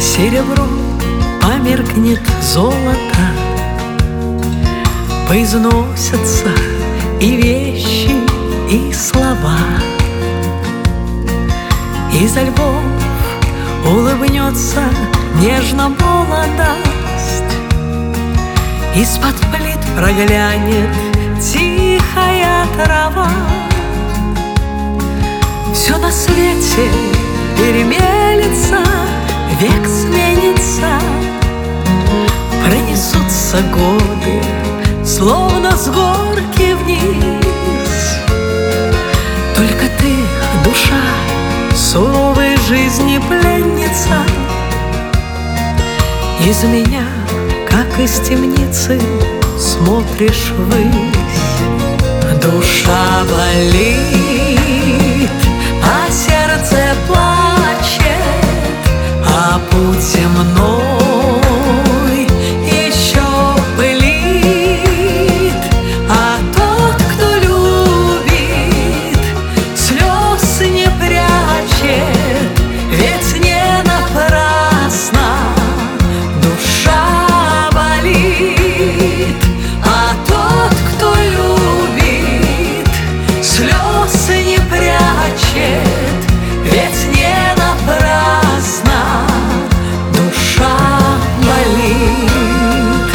Серебро померкнет золото, поизносятся и вещи, и слова. Изо львов улыбнется нежно молодость, из-под плит проглянет тихая трава. Все на свете перемелется, век сменится, пронесутся годы, словно с горки вниз. Только ты, душа, суровой жизни пленница, из меня, как из темницы, смотришь ввысь. Душа болит, а сердце плачет, а путь земной еще пылит. А тот, кто любит, слез не прячет, ведь не напрасно душа болит. А тот, кто любит, слез не прячет, ведь не напрасно душа болит.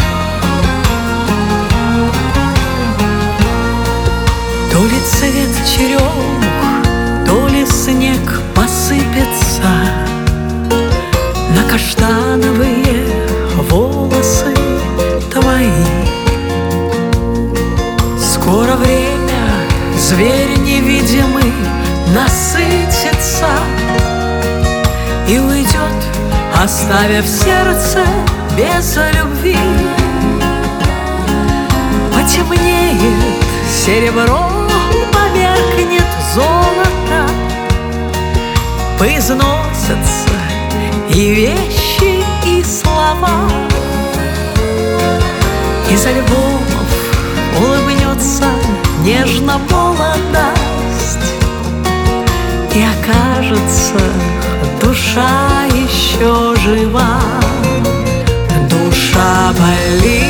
То ли цвет черемух, то ли снег посыпется на каштановые волосы твои. Скоро время, зверь невидимый, насытится и уйдет, оставив сердце без любви. Потемнеет серебро, померкнет золото, поизносятся и вещи, и слова. Из альбомов улыбнется нежно молодость, и окажется, душа еще жива. Душа болит,